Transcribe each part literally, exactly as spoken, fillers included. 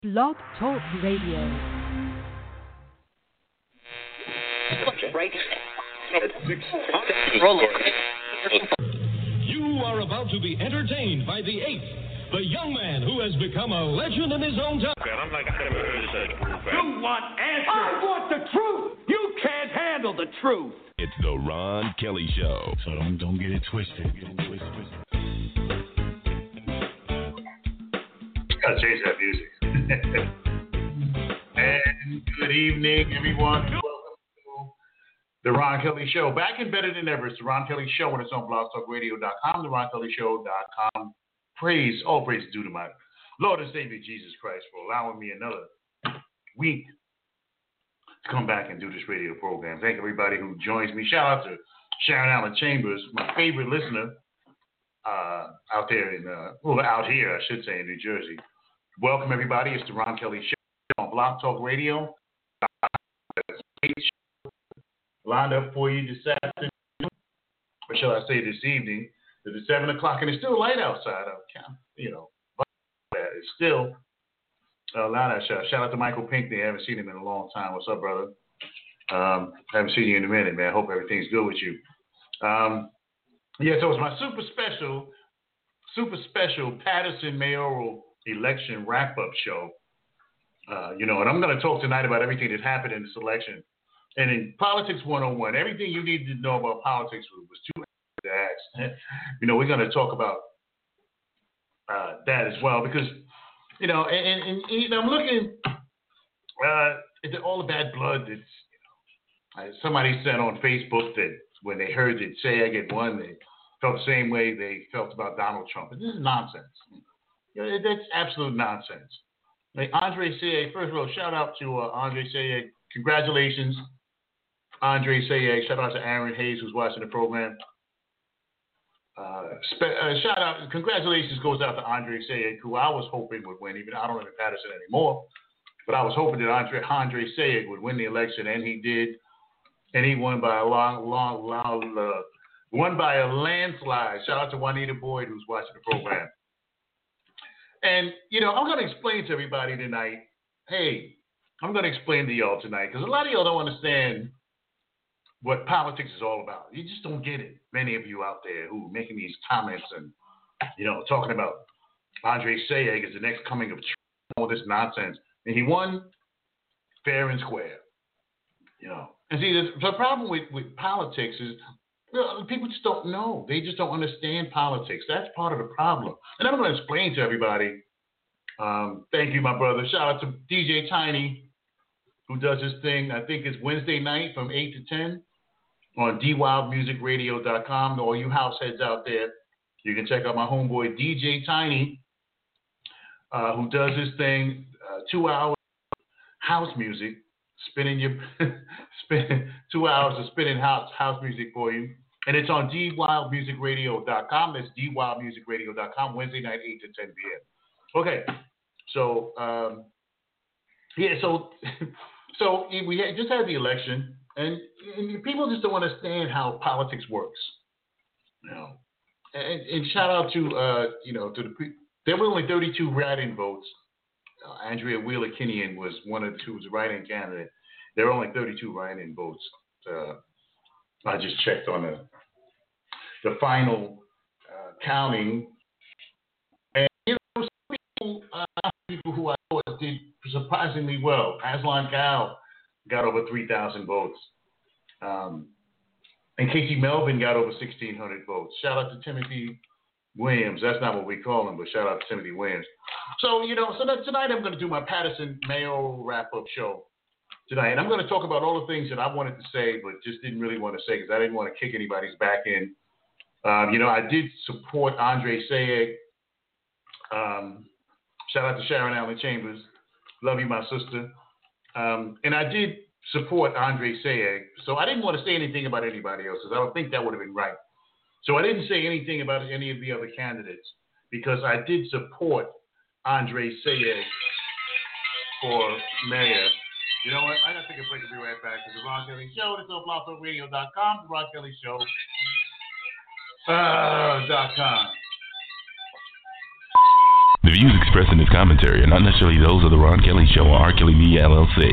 Blog Talk Radio. You are about to be entertained by the eighth, the young man who has become a legend in his own time. I'm like, I never heard of such. You want answers? I want the truth. You can't handle the truth. It's the Ron Kelly Show. So don't don't get it twisted. Get it twisted. Gotta change that music. And good evening, everyone. Welcome to the Ron Kelly Show. Back and better than ever. It's the Ron Kelly Show on its own blog talk radio dot com, the ron kelly show dot com. Praise, all praise due to my Lord and Savior Jesus Christ for allowing me another week to come back and do this radio program. Thank everybody who joins me. Shout out to Sharon Allen Chambers, my favorite listener uh, out there in, uh, well, out here, I should say, in New Jersey. Welcome, everybody. It's the Ron Kelly Show on Blog Talk Radio. Lined up for you this afternoon, or shall I say this evening. It's seven o'clock and it's still light outside. I you know, it's still a lot of shout. Shout out to Michael Pinckney. I haven't seen him in a long time. What's up, brother? Um, haven't seen you in a minute, man. Hope everything's good with you. Um, yeah, so it's my super special, super special Patterson mayoral election wrap-up show. Uh, you know, and I'm going to talk tonight about everything that happened in this election. And in Politics one oh one, everything you need to know about politics was too to ask. You know, we're going to talk about uh, that as well because, you know, and, and, and you know, I'm looking uh, at all the bad blood that's, you know, uh, somebody said on Facebook that when they heard that Sayegh had won, they felt the same way they felt about Donald Trump. But this is nonsense. You know, that's absolute nonsense. Like Andre Sayegh, first of all, shout out to uh, Andre Sayegh. Congratulations, Andre Sayegh. Shout out to Aaron Hayes, who's watching the program. Uh, spe- uh, shout out, congratulations goes out to Andre Sayegh, who I was hoping would win. Even I don't live in Patterson anymore, but I was hoping that Andre, Andre Sayegh would win the election, and he did, and he won by a long, long, long, uh, won by a landslide. Shout out to Juanita Boyd, who's watching the program. And you know, I'm going to explain to everybody tonight. Hey, I'm going to explain to y'all tonight because a lot of y'all don't understand what politics is all about. You just don't get it. Many of you out there who are making these comments and, you know, talking about Andre Sayegh as the next coming of Trump, all this nonsense. And he won fair and square, you know. And see, the problem with, with politics is, you know, people just don't know. They just don't understand politics. That's part of the problem. And I'm going to explain to everybody. Um, thank you, my brother. Shout out to D J Tiny, who does this thing. I think it's Wednesday night from eight to ten. On d wild music radio dot com. All you house heads out there, you can check out my homeboy D J Tiny, uh, who does this thing, uh, two hours house music, spinning your spin, two hours of spinning house house music for you, and it's on d wild music radio dot com. That's d wild music radio dot com. Wednesday night, eight to ten p.m. Okay, so um, yeah, so so we had, just had the election. And, and people just don't understand how politics works, you know. And, and shout out to uh, you know to the there were only thirty-two write-in votes. Uh, Andrea Wheeler Kinnean was one of the two, was a write-in candidate. There were only thirty-two write-in votes. Uh, I just checked on the the final uh, counting, and you know some people, uh, people who I thought did surprisingly well. Aslan Gal got over three thousand votes. Um, and Casey Melvin got over sixteen hundred votes. Shout out to Timothy Williams. That's not what we call him, but shout out to Timothy Williams. So, you know, so that tonight I'm going to do my Patterson mayoral wrap-up show tonight. And I'm going to talk about all the things that I wanted to say, but just didn't really want to say because I didn't want to kick anybody's back in. Um, you know, I did support Andre Sayegh. Um, shout out to Sharon Allen Chambers. Love you, my sister. Um, and I did support Andre Sayegh, so I didn't want to say anything about anybody else because I don't think that would have been right. So I didn't say anything about any of the other candidates because I did support Andre Sayegh for mayor. You know what? I got to take a break and be right back to the Ron Kelly Show. It's on blog talk radio dot com, the Ron Kelly Show uh, dot com. The views expressed in this commentary are not necessarily those of the Ron Kelly Show or R. Kelly Media, L L C.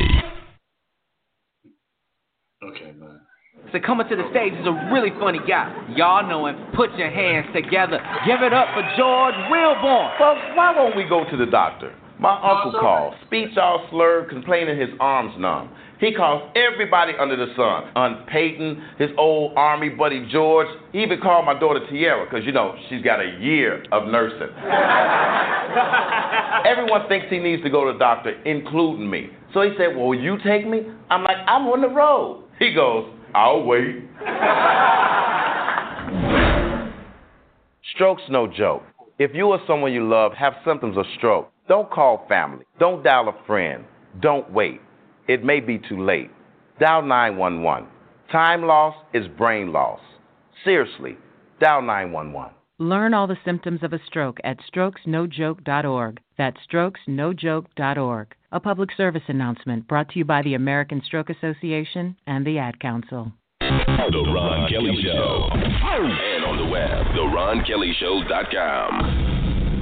Okay, man. So coming to the stage is a really funny guy. Y'all know him. Put your hands together. Give it up for George Wilborn. Folks, why won't we go to the doctor? My uncle called, speech all slurred, complaining his arms numb. He calls everybody under the sun. Aunt Peyton, his old army buddy George. He even called my daughter Tiara, because, you know, she's got a year of nursing. Everyone thinks he needs to go to the doctor, including me. So he said, well, will you take me? I'm like, I'm on the road. He goes, I'll wait. Stroke's no joke. If you or someone you love have symptoms of stroke, don't call family. Don't dial a friend. Don't wait. It may be too late. Dial nine one one. Time loss is brain loss. Seriously, dial nine one one. Learn all the symptoms of a stroke at strokes no joke dot org. That's strokes no joke dot org. A public service announcement brought to you by the American Stroke Association and the Ad Council. The Ron Kelly Show. And on the web, the ron kelly show dot com.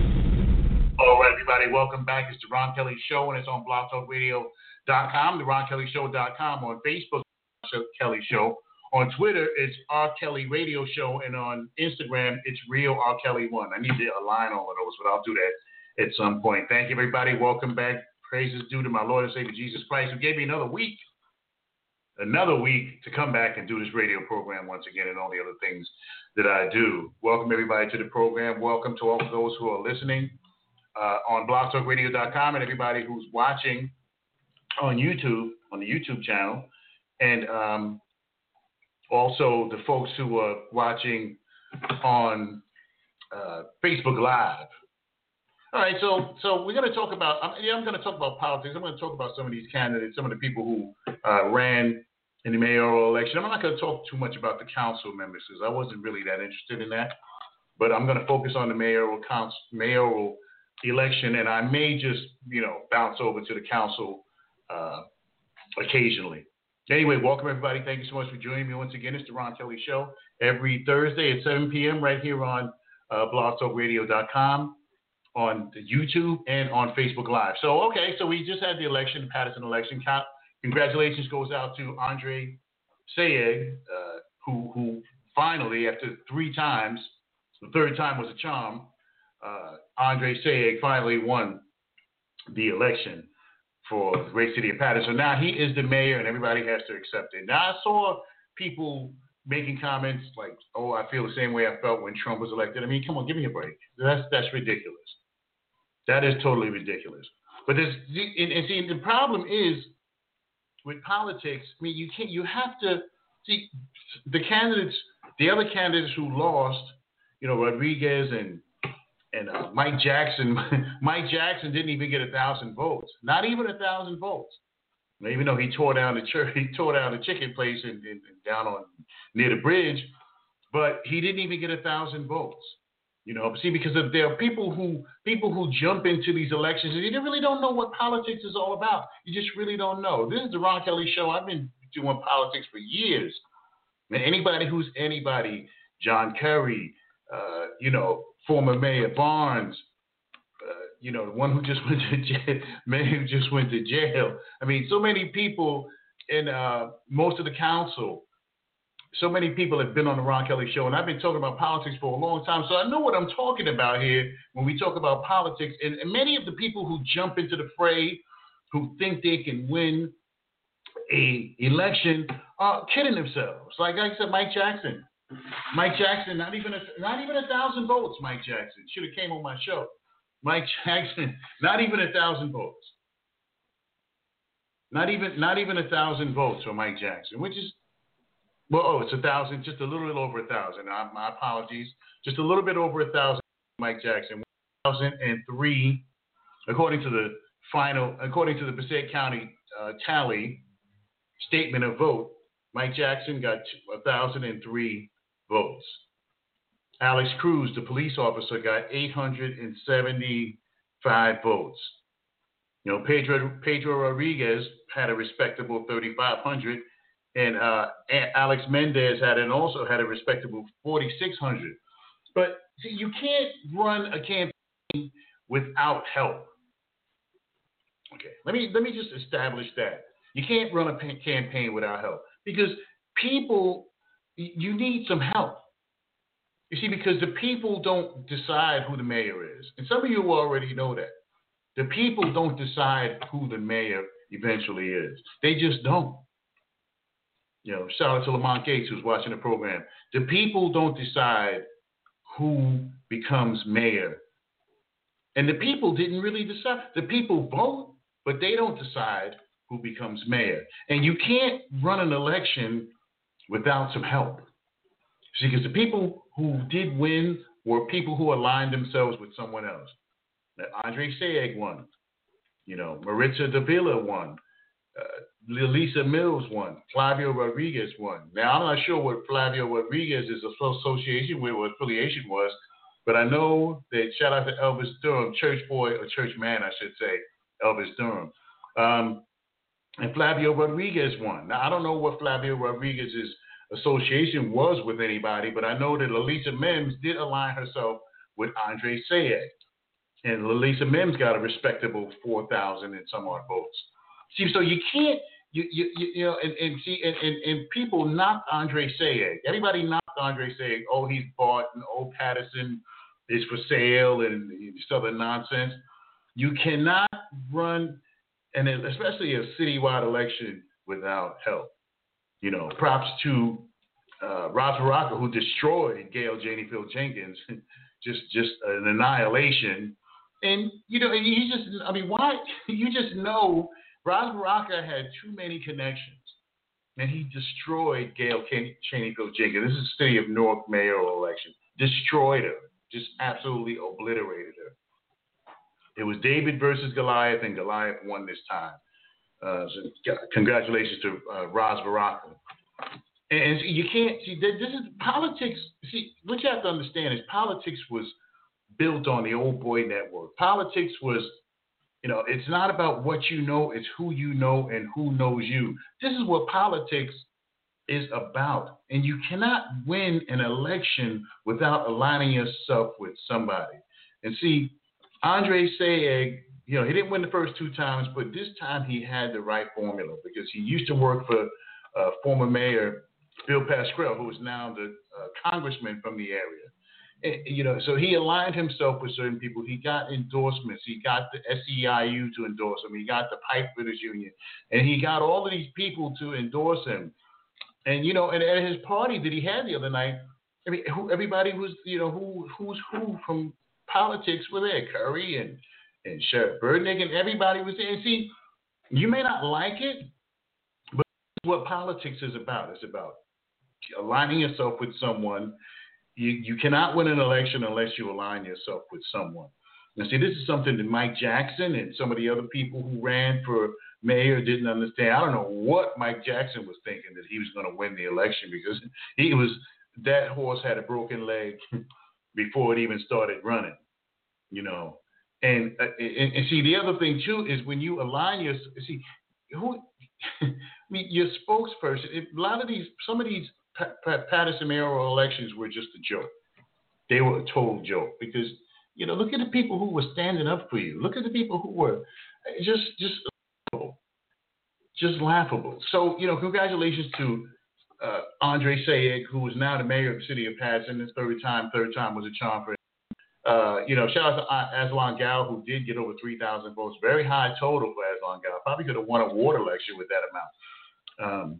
All right, everybody, welcome back. It's the Ron Kelly Show, and it's on blog talk radio dot com, the ron kelly show dot com, on Facebook, Kelly Show. On Twitter, it's R. Kelly Radio Show, and on Instagram, it's Real R. Kelly one. I need to align all of those, but I'll do that at some point. Thank you, everybody. Welcome back. Praises due to my Lord and Savior Jesus Christ, who gave me another week, another week to come back and do this radio program once again and all the other things that I do. Welcome, everybody, to the program. Welcome to all of those who are listening uh, on blog talk radio dot com, and everybody who's watching on YouTube, on the YouTube channel, and um, also the folks who are watching on uh, Facebook Live. All right, so so we're going to talk about, I'm, yeah, I'm going to talk about politics. I'm going to talk about some of these candidates, some of the people who uh, ran in the mayoral election. I'm not going to talk too much about the council members because I wasn't really that interested in that. But I'm going to focus on the mayoral council, mayoral election, and I may just, you know, bounce over to the council uh, occasionally. Anyway, welcome, everybody. Thank you so much for joining me once again. It's the Ron Kelly Show every Thursday at seven p.m. right here on uh, blog talk radio dot com, on the YouTube, and on Facebook Live. So, okay, so we just had the election, the Patterson election. Congratulations goes out to Andre Sayegh, uh, who, who finally, after three times, the third time was a charm, uh, Andre Sayegh finally won the election for the great city of Patterson. Now he is the mayor, and everybody has to accept it. Now I saw people making comments like, "Oh, I feel the same way I felt when Trump was elected." I mean, come on, give me a break. That's that's ridiculous. That is totally ridiculous. But there's and, and see, the problem is with politics. I mean, you can't. You have to see the candidates, the other candidates who lost. You know, Rodriguez and and uh, Mike Jackson. Mike Jackson didn't even get a thousand votes. Not even a thousand votes. Even though he tore down the church, he tore down the chicken place and, and, and down on near the bridge, but he didn't even get a thousand votes. You know, see, because of, there are people who people who jump into these elections and you really don't know what politics is all about. You just really don't know. This is the Ron Kelly Show. I've been doing politics for years. And anybody who's anybody, John Kerry, uh, you know, former Mayor Barnes, uh, you know, the one who just went to jail, man who just went to jail. I mean, so many people in uh, most of the council, so many people have been on the Ron Kelly Show, and I've been talking about politics for a long time, so I know what I'm talking about here when we talk about politics. And, and many of the people who jump into the fray, who think they can win a election, are kidding themselves. Like I said, Mike Jackson. Mike Jackson, not even a, not even a thousand votes. Mike Jackson should have came on my show. Mike Jackson, not even a thousand votes. Not even not even a thousand votes for Mike Jackson, which is well, oh, it's a thousand, just a little bit over a thousand. Uh, my apologies, just a little bit over a thousand. Mike Jackson, one thousand three, according to the final, according to the Passaic County uh, tally statement of vote. Mike Jackson got one thousand three votes. Alex Cruz, the police officer, got eight hundred seventy-five votes. You know, Pedro Pedro Rodriguez had a respectable thirty-five hundred, and uh, Alex Mendez had and also had a respectable forty-six hundred. But see, you can't run a campaign without help. Okay, let me let me just establish that. You can't run a campaign without help because people, you need some help. You see, because the people don't decide who the mayor is. And some of you already know that. The people don't decide who the mayor eventually is. They just don't. You know, shout out to Lamont Gates who's watching the program. The people don't decide who becomes mayor. And the people didn't really decide. The people vote, but they don't decide who becomes mayor. And you can't run an election without some help. See, because the people who did win were people who aligned themselves with someone else. Andre Sayegh won. You know, Maritza Davila won. Uh, Lisa Mills won. Flavio Rodriguez won. Now, I'm not sure what Flavio Rodriguez's association with or affiliation was, but I know that, shout out to Elvis Durham, church boy, or church man, I should say, Elvis Durham. Um, and Flavio Rodriguez won. Now, I don't know what Flavio Rodriguez's association was with anybody, but I know that Elisa Mims did align herself with Andre Sayegh. And Elisa Mims got a respectable four thousand and some odd votes. See, so you can't, you you you, you know, and, and see, and, and, and people knocked Andre Sayegh. Everybody knocked Andre Sayegh. Oh, he's bought, and oh, Patterson is for sale, and this other nonsense. You cannot run, and especially a citywide election, without help. You know, props to uh, Ras Baraka, who destroyed Gail Janey Field Jenkins, just just an annihilation. And you know, and you just, I mean, why? You just know Ras Baraka had too many connections, and he destroyed Gail Janey Field Jenkins. This is the city of Newark mayoral election. Destroyed her, just absolutely obliterated her. It was David versus Goliath, and Goliath won this time. Uh, so congratulations to uh, Ras Baraka. And you can't see this is politics. See, what you have to understand is politics was built on the old boy network. Politics was, you know, it's not about what you know, it's who you know and who knows you. This is what politics is about. And you cannot win an election without aligning yourself with somebody. And see, Andre Sayegh, you know, he didn't win the first two times, but this time he had the right formula because he used to work for uh, former mayor Bill Pascrell, who is now the uh, congressman from the area. And, you know, so he aligned himself with certain people. He got endorsements. He got the S E I U to endorse him. He got the Pipe Fitters Union, and he got all of these people to endorse him. And you know, and at his party that he had the other night, I mean, who, everybody was, you know, who who's who from politics were there, Curry and and Sheriff Burdick, and everybody was there. And see, you may not like it, but this is what politics is about. It's about aligning yourself with someone. You you cannot win an election unless you align yourself with someone. Now, see, this is something that Mike Jackson and some of the other people who ran for mayor didn't understand. I don't know what Mike Jackson was thinking that he was going to win the election because he was that horse had a broken leg before it even started running, you know. And, uh, and and see, the other thing too is when you align your see who I mean your spokesperson. It, a lot of these, some of these Pat, Pat, Patterson mayoral elections were just a joke. They were a total joke because you know look at the people who were standing up for you. Look at the people who were just just laughable. just laughable. So you know, congratulations to uh, Andre Sayegh, who is now the mayor of the city of Patterson. His third time, third time was a charm for him. Uh, you know, shout out to Aslan Gal, who did get over three thousand votes. Very high total for Aslan Gal. Probably could have won a ward election with that amount. Um,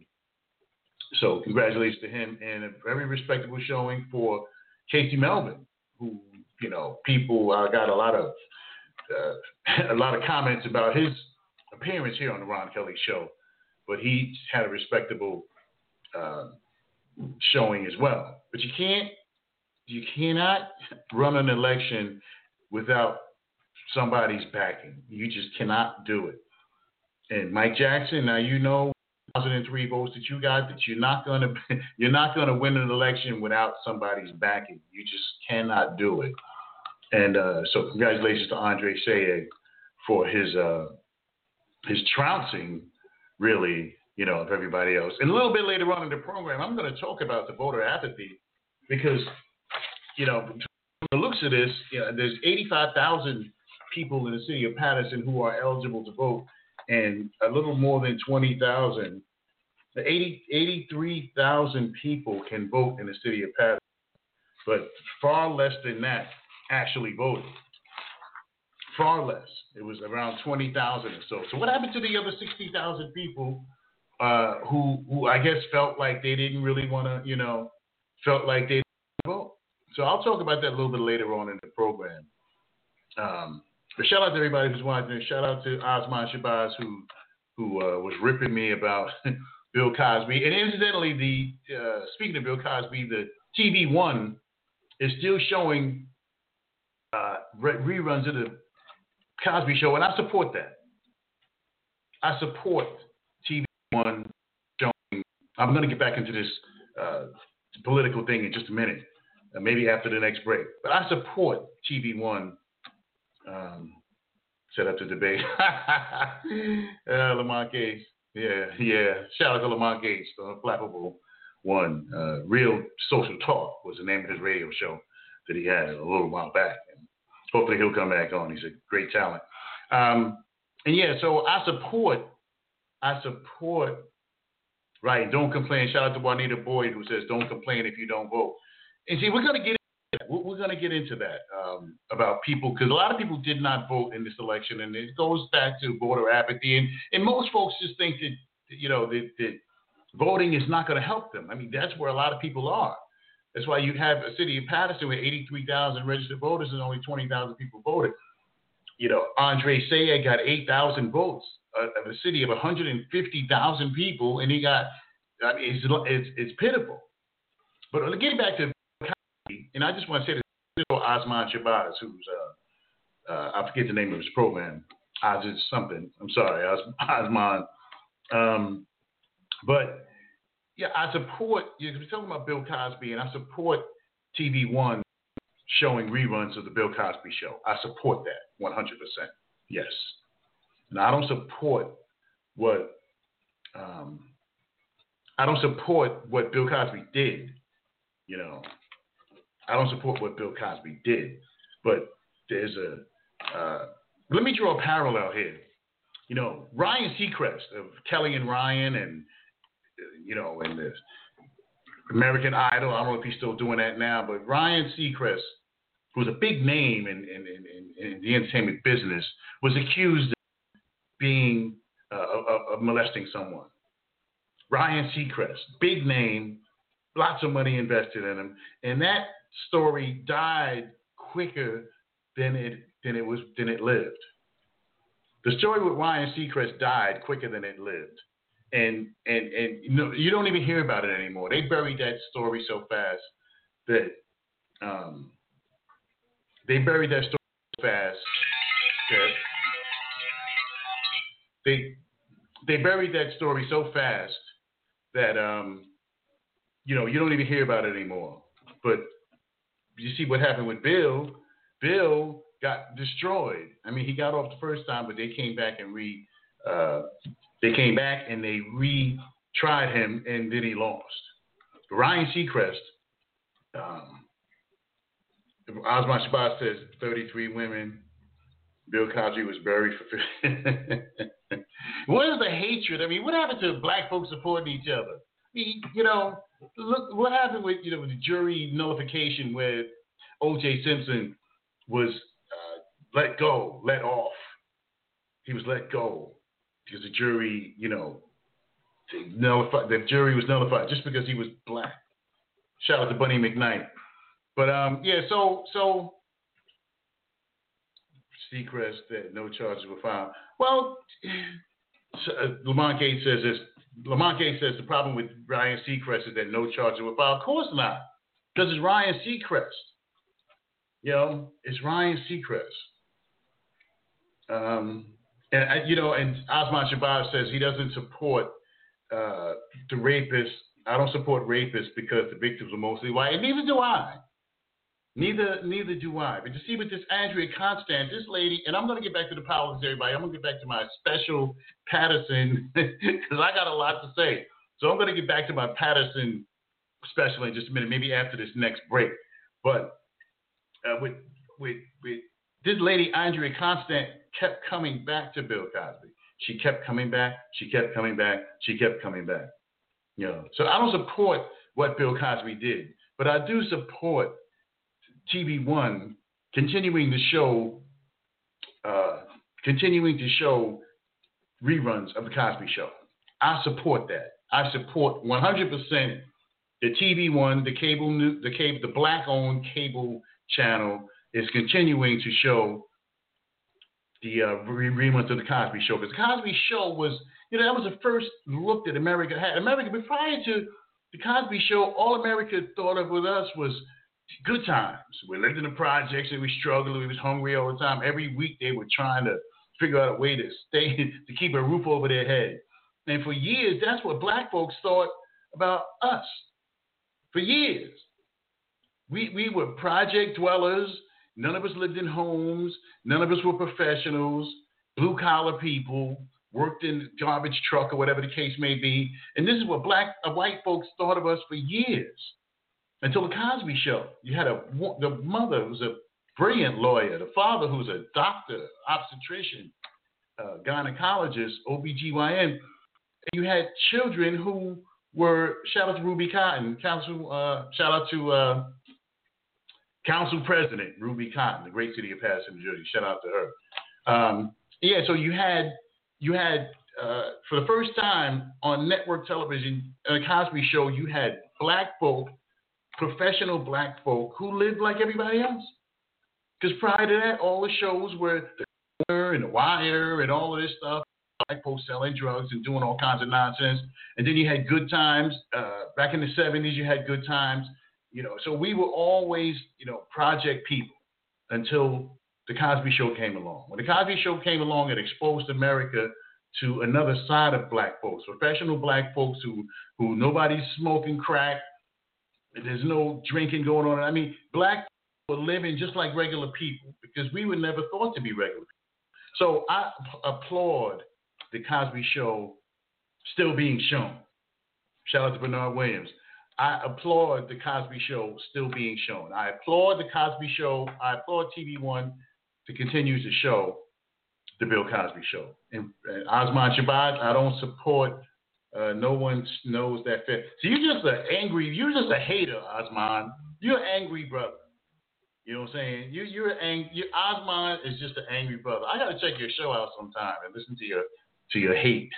so congratulations to him. And a very respectable showing for Casey Melvin, who, you know, people uh, got a lot of uh, a lot of comments about his appearance here on the Ron Kelly Show. But he had a respectable uh, showing as well. But you can't You cannot run an election without somebody's backing. You just cannot do it. And Mike Jackson, now you know, one thousand three votes that you got, that you're not going to you're not going to win an election without somebody's backing. You just cannot do it. And uh, so, congratulations to Andre Sayegh for his uh, his trouncing, really, you know, of everybody else. And a little bit later on in the program, I'm going to talk about the voter apathy because. You know, from the looks of this, you know, there's eighty-five thousand people in the city of Patterson who are eligible to vote, and a little more than twenty thousand, eighty, eighty-three thousand people can vote in the city of Patterson, but far less than that actually voted. Far less. It was around twenty thousand or so. So what happened to the other sixty thousand people uh, who, who I guess felt like they didn't really want to, you know, felt like they didn't vote? So I'll talk about that a little bit later on in the program. Um, but shout out to everybody who's watching. Shout out to Osman Shabazz who who uh, was ripping me about Bill Cosby. And incidentally, the uh, speaking of Bill Cosby, the T V One is still showing uh, reruns of the Cosby Show, and I support that. I support T V One showing. I'm going to get back into this uh, political thing in just a minute, uh, maybe after the next break. But I support T V One. Um, set up the debate. uh, Lamont Gates. Yeah, yeah. Shout out to Lamont Gates, the Unflappable One. Uh, Real Social Talk was the name of his radio show that he had a little while back. And hopefully he'll come back on. He's a great talent. Um, and yeah, so I support, I support, right, don't complain. Shout out to Juanita Boyd who says, don't complain if you don't vote. And see, we're going to get into that. We're going to get into that um, about people, because a lot of people did not vote in this election, and it goes back to voter apathy. And, and most folks just think that, you know, that, that voting is not going to help them. I mean, that's where a lot of people are. That's why you have a city of Patterson with eighty-three thousand registered voters and only twenty thousand people voted. You know, Andre Sayegh got eight thousand votes uh, of a city of one hundred fifty thousand people, and he got, I mean, it's, it's, it's pitiful. But getting back to, and I just want to say this, Osman Shabazz, who's, uh, uh, I forget the name of his program, Oz is something, I'm sorry, Os- Osman. Um, but, yeah, I support, you're talking about Bill Cosby, and I support T V One showing reruns of the Bill Cosby Show. I support that one hundred percent. Yes. And I don't support what, um, I don't support what Bill Cosby did. You know, I don't support what Bill Cosby did, but there's a, uh, let me draw a parallel here. You know, Ryan Seacrest of Kelly and Ryan and, you know, and the American Idol. I don't know if he's still doing that now, but Ryan Seacrest, who's a big name in, in, in, in the entertainment business, was accused of being, uh, of, of molesting someone. Ryan Seacrest, big name, lots of money invested in him, and that story died quicker than it than it was than it lived. The story with Ryan Seacrest died quicker than it lived. And and and you know, you don't even hear about it anymore. They buried that story so fast that um, they buried that story so fast that they they buried that story so fast that um, you know, you don't even hear about it anymore. But you see what happened with Bill. Bill got destroyed. I mean, he got off the first time, but they came back and re. Uh, They came back and they retried him, and then he lost. Ryan Seacrest, um, Osman Shabazz says thirty-three women. Bill Cosby was buried for fifty. What is the hatred? I mean, what happened to black folks supporting each other? I mean, you know, look what happened with you know with the jury nullification where O J Simpson was uh, let go, let off. He was let go. Because the jury, you know, nullified, the jury was nullified just because he was black. Shout out to Bunny McKnight. But um, yeah, so so Seacrest, that no charges were filed. Well, uh, Lamont Gates says this. Lamont Gates says the problem with Ryan Seacrest is that no charges were filed. Of course not, because it's Ryan Seacrest. You know, it's Ryan Seacrest. Um. And, you know, and Osman Shabazz says he doesn't support uh, the rapists. I don't support rapists because the victims are mostly white, and neither do I. Neither neither do I. But you see with this Andrea Constand, this lady, and I'm going to get back to the politics, everybody. I'm going to get back to my special Patterson, because I got a lot to say. So I'm going to get back to my Patterson special in just a minute, maybe after this next break. But uh, with, with, with this lady, Andrea Constant, kept coming back to Bill Cosby. She kept coming back. She kept coming back. She kept coming back. You know, so I don't support what Bill Cosby did, but I do support T V One continuing to show, uh, continuing to show reruns of the Cosby Show. I support that. I support one hundred percent the T V One, the cable, the cable, the black-owned cable channel is continuing to show the uh, reruns of the Cosby Show, because the Cosby Show was, you know, that was the first look that America had. America, but prior to the Cosby Show, all America thought of with us was good times. We lived in the projects and we struggled. We was hungry all the time. Every week they were trying to figure out a way to stay, to keep a roof over their head. And for years, that's what black folks thought about us. For years. We, we were project dwellers. None of us lived in homes. None of us were professionals, blue-collar people, worked in garbage truck or whatever the case may be. And this is what black, uh, white folks thought of us for years, until the Cosby Show. You had a the mother who was a brilliant lawyer, the father who's a doctor, obstetrician, uh, gynecologist, O B G Y N. And you had children who were, shout out to Ruby Cotton, council, uh, shout out to uh, Council President Ruby Cotton, the great city of Patterson, New Jersey. Shout out to her. Um, yeah, so you had you had uh, for the first time on network television, on the Cosby Show, you had black folk, professional black folk who lived like everybody else. Because prior to that, all the shows were The Corner and The Wire and all of this stuff, black folks selling drugs and doing all kinds of nonsense. And then you had Good Times. Uh, back in the seventies, you had Good Times. You know, so we were always, you know, project people until the Cosby Show came along. When the Cosby Show came along, it exposed America to another side of black folks, professional black folks who, who nobody's smoking crack. There's no drinking going on. I mean, black people were living just like regular people because we were never thought to be regular people. So I applaud the Cosby Show still being shown. Shout out to Bernard Williams. I applaud the Cosby Show still being shown. I applaud the Cosby Show. I applaud T V One to continue to show the Bill Cosby Show. And, and Osman Shabazz, I don't support. Uh, no one knows that. Fair. So you're just an angry. You're just a hater, Osman. You're an angry brother. You know what I'm saying? You, you're ang- you, Osman is just an angry brother. I gotta check your show out sometime and listen to your to your hate.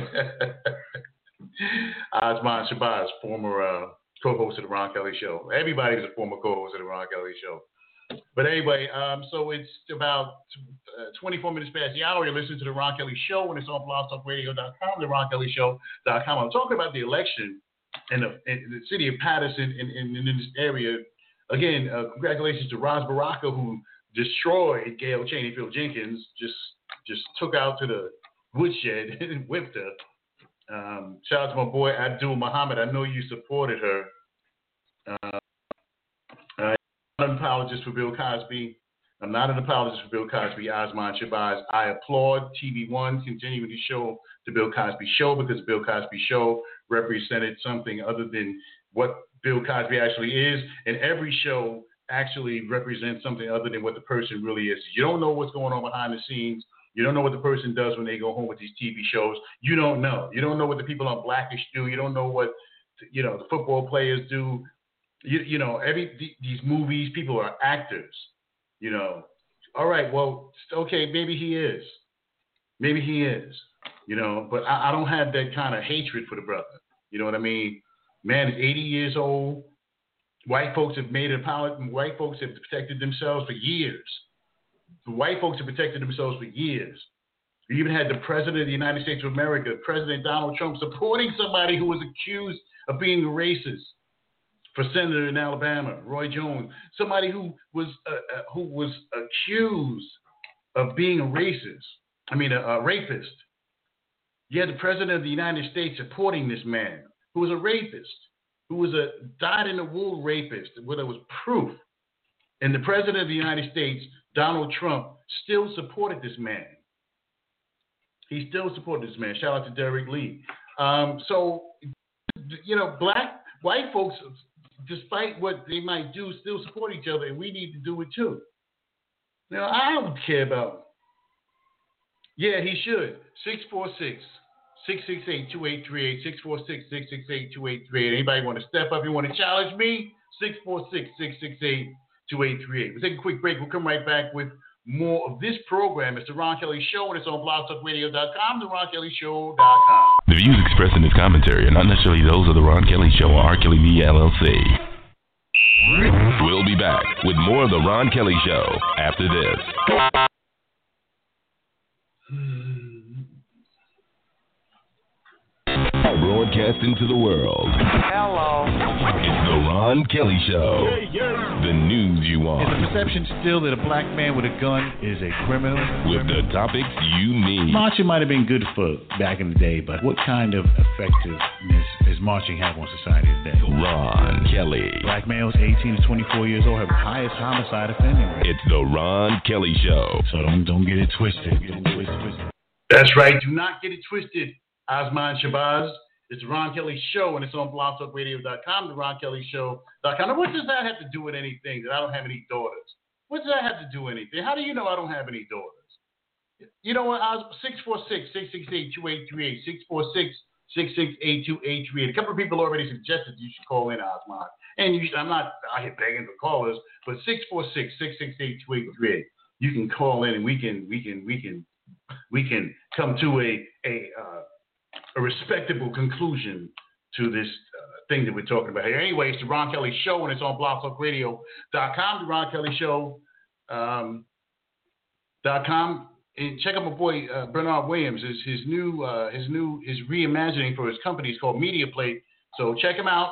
Osman Shabazz, former uh, co-host of the Ron Kelly Show. Everybody was a former co-host of the Ron Kelly Show. But anyway, um, so it's about uh, twenty-four minutes past the hour. You're listening to the Ron Kelly Show, and it's on blog talk radio dot com, the ron kelly show dot com. I'm talking about the election in the, in the city of Patterson, in, in, in this area. Again, uh, congratulations to Ras Baraka, who destroyed Gail Cheney-Field Jenkins, just just took out to the woodshed and whipped her. Um, shout out to my boy Abdul Muhammad. I know you supported her. Uh, I'm not an apologist for Bill Cosby. I'm not an apologist for Bill Cosby, Osman Shabazz. I applaud T V One continuing to show the Bill Cosby Show, because the Bill Cosby Show represented something other than what Bill Cosby actually is. And every show actually represents something other than what the person really is. You don't know what's going on behind the scenes. You don't know what the person does when they go home with these T V shows. You don't know. You don't know what the people on Blackish do. You don't know what, you know, the football players do. You, you know, every these movies, people are actors. You know, all right, well, okay, maybe he is. Maybe he is. You know, but I, I don't have that kind of hatred for the brother. You know what I mean? Man is eighty years old. White folks have made it. White folks have protected themselves for years. The white folks have protected themselves for years. You even had the President of the United States of America, President Donald Trump, supporting somebody who was accused of being racist for senator in Alabama, Roy Jones, somebody who was uh, uh, who was accused of being a racist. I mean, a, a rapist. You had the President of the United States supporting this man who was a rapist, who was a dyed-in-the-wool rapist, where there was proof. And the President of the United States, Donald Trump, still supported this man. He still supported this man. Shout out to Derek Lee. Um, so, you know, black, white folks, despite what they might do, still support each other, and we need to do it too. Now, I don't care about. Yeah, he should. six four six, six six eight, two eight three eight. six four six, six six eight, two eight three eight. Anybody want to step up? You want to challenge me? six four six, six six eight, two eight three eight. We'll take a quick break. We'll come right back with more of this program. It's the Ron Kelly Show, and it's on blog talk radio dot com, the ron kelly show dot com. The views expressed in this commentary are not necessarily those of the Ron Kelly Show or R. Kelly Media, L L C. We'll be back with more of the Ron Kelly Show after this. Broadcasting to the world. Hello. It's the Ron Kelly Show. Yeah, yeah. The news you want. Is the perception still that a black man with a gun is a criminal? With the topics you need. Marching might have been good for back in the day, but what kind of effectiveness is marching have on society today? Ron Kelly. Black males eighteen to twenty-four years old have the highest homicide offending rate. It's the Ron Kelly Show. So don't don't get it twisted. Don't get it twisted. That's right. Do not get it twisted. Osman Shabazz. It's the Ron Kelly Show, and it's on blog talk radio dot com, the ron kelly show dot com. Now, what does that have to do with anything, that I don't have any daughters? What does that have to do with anything? How do you know I don't have any daughters? You know what? I was six four six, six six eight, two eight three eight, six four six, six six eight, two eight three eight. A couple of people already suggested you should call in, Osman. And you should, I'm not out here begging for callers, but six four six, six six eight, two eight three eight. You can call in, and we can, we can, we can, we can come to a, a, uh, a respectable conclusion to this uh, thing that we're talking about here. Anyway, it's the Ron Kelly Show, and it's on blog talk radio dot com, the Ron Kelly Show um, dot com. And check out my boy uh, Bernard Williams. His, his new, uh, his new, his reimagining for his company is called Media Plate. So check him out.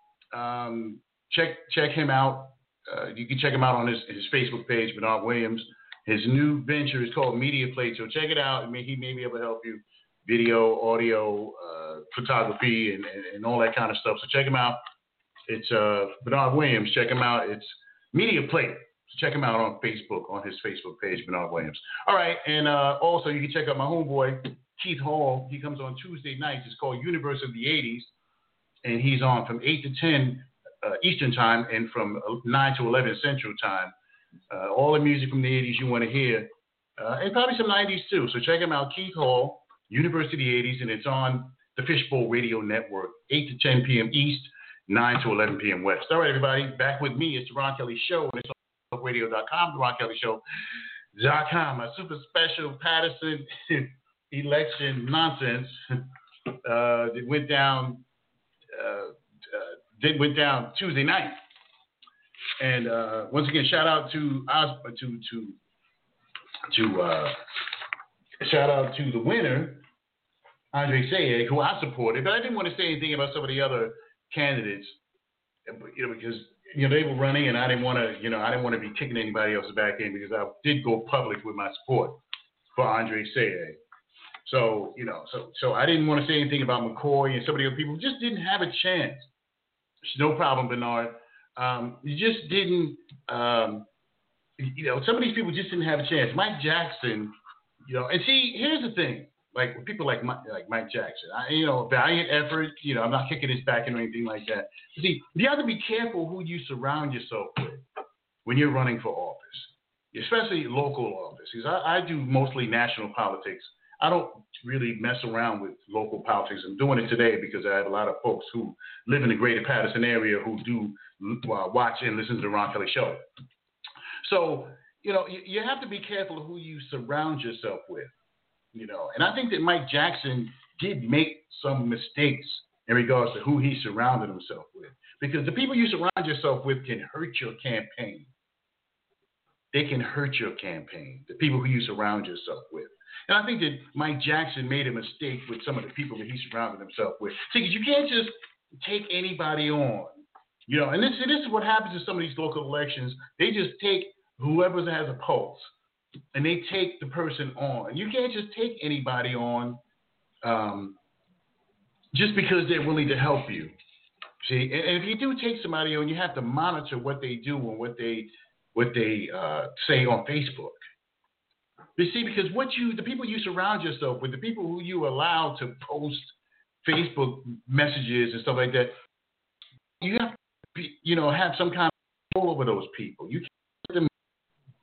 Um, check check him out. Uh, you can check him out on his, his Facebook page, Bernard Williams. His new venture is called Media Plate. So check it out. I mean, he may be able to help you. Video, audio, uh, photography, and, and, and all that kind of stuff. So check him out. It's uh, Bernard Williams. Check him out. It's Media Plate. So check him out on Facebook, on his Facebook page, Bernard Williams. All right, and uh, also you can check out my homeboy, Keith Hall. He comes on Tuesday nights. It's called Universe of the eighties, and he's on from eight to ten uh, Eastern Time and from nine to eleven Central Time. Uh, all the music from the eighties you want to hear, uh, and probably some nineties too. So check him out, Keith Hall. University eighties, and it's on the Fishbowl Radio Network, eight to ten p.m. East, nine to eleven p.m. West. All right, everybody, back with me. It's the Ron Kelly Show, and it's on talk radio dot com, the ron kelly show dot com. My super special Patterson election nonsense uh, that went down, uh, uh, did went down Tuesday night. And uh, once again, shout out to to to to uh, shout out to the winner, Andre Sayegh, who I supported, but I didn't want to say anything about some of the other candidates, you know, because you know they were running, and I didn't want to, you know, I didn't want to be kicking anybody else's back end because I did go public with my support for Andre Sayegh. So you know, so so I didn't want to say anything about McCoy and some of the other people who just didn't have a chance. No problem, Bernard. Um, you just didn't, um, you know, some of these people just didn't have a chance. Mike Jackson, you know, and see, here's the thing. Like people like Mike, like Mike Jackson, I, you know, valiant effort. You know, I'm not kicking his back or anything like that. But see, you have to be careful who you surround yourself with when you're running for office, especially local office. Because I, I do mostly national politics. I don't really mess around with local politics. I'm doing it today because I have a lot of folks who live in the greater Patterson area who do uh, watch and listen to the Ron Kelly Show. So, you know, you, you have to be careful of who you surround yourself with. You know, and I think that Mike Jackson did make some mistakes in regards to who he surrounded himself with. Because the people you surround yourself with can hurt your campaign. They can hurt your campaign, the people who you surround yourself with. And I think that Mike Jackson made a mistake with some of the people that he surrounded himself with. See, because you can't just take anybody on. You know, and this, this is what happens in some of these local elections. They just take whoever has a pulse. And they take the person on. You can't just take anybody on um, just because they're willing to help you. See, and, and if you do take somebody on, you have to monitor what they do and what they what they uh, say on Facebook. But see, because what you the people you surround yourself with, the people who you allow to post Facebook messages and stuff like that, you have to be, you know have some kind of control over those people. You can't let them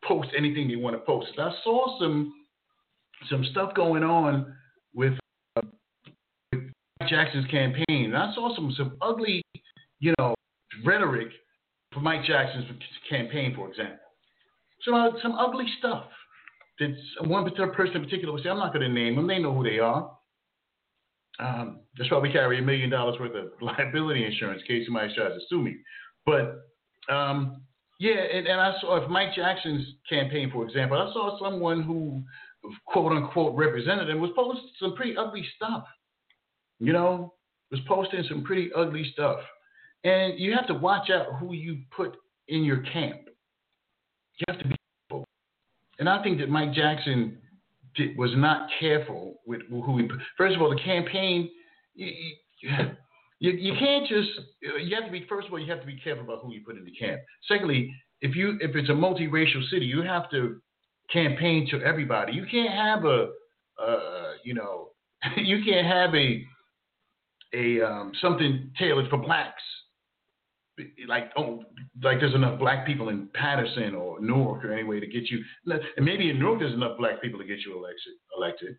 post anything they want to post. I saw some some stuff going on with, uh, with Mike Jackson's campaign. And I saw some some ugly, you know, rhetoric for Mike Jackson's campaign, for example. So uh, some ugly stuff that one particular person in particular would say, I'm not going to name them. They know who they are. Um, that's why we carry a million dollars worth of liability insurance in case somebody tries to sue me. But um, yeah, and, and I saw if Mike Jackson's campaign, for example, I saw someone who, quote unquote, represented him was posting some pretty ugly stuff. You know, was posting some pretty ugly stuff. And you have to watch out who you put in your camp. You have to be careful. And I think that Mike Jackson did, was not careful with who he put. First of all, the campaign, you, you, you can't just, you have to be, first of all, you have to be careful about who you put in the camp. Secondly, if you if it's a multiracial city, you have to campaign to everybody. You can't have a, uh, you know, you can't have a, a um, something tailored for blacks. Like, oh, like there's enough black people in Patterson or Newark or anyway to get you, and maybe in Newark there's enough black people to get you elected. elected.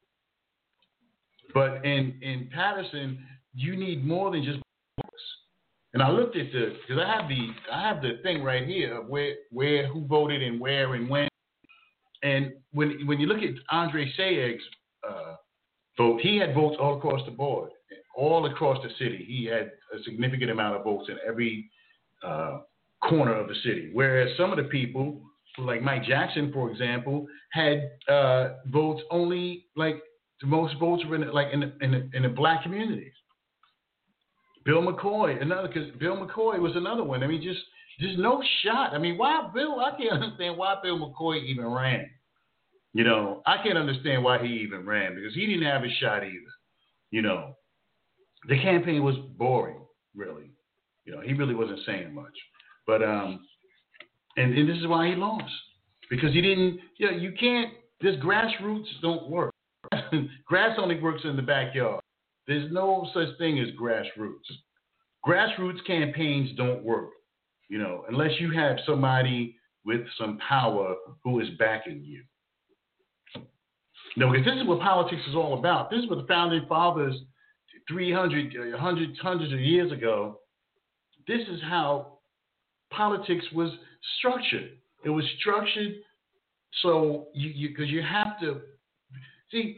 But in, in Patterson, you need more than just blacks. And I looked at the, because I have the I have the thing right here of where where who voted and where and when. And when when you look at Andre Sayeg's uh, vote, he had votes all across the board. All across the city, he had a significant amount of votes in every uh, corner of the city. Whereas some of the people, like Mike Jackson, for example, had uh, votes only like the most votes were in like in the, in the, in the black communities. Bill McCoy, another because Bill McCoy was another one. I mean, just just no shot. I mean, why Bill? I can't understand why Bill McCoy even ran. You know, I can't understand why he even ran because he didn't have a shot either. You know. The campaign was boring, really. You know, he really wasn't saying much. But, um, and, and this is why he lost. Because he didn't, you know, you can't, this grassroots don't work. Grass only works in the backyard. There's no such thing as grassroots. Grassroots campaigns don't work, you know, unless you have somebody with some power who is backing you. No, because this is what politics is all about. This is what the founding fathers three hundred, hundreds, hundreds of years ago, this is how politics was structured. It was structured so you, because you, you have to, see,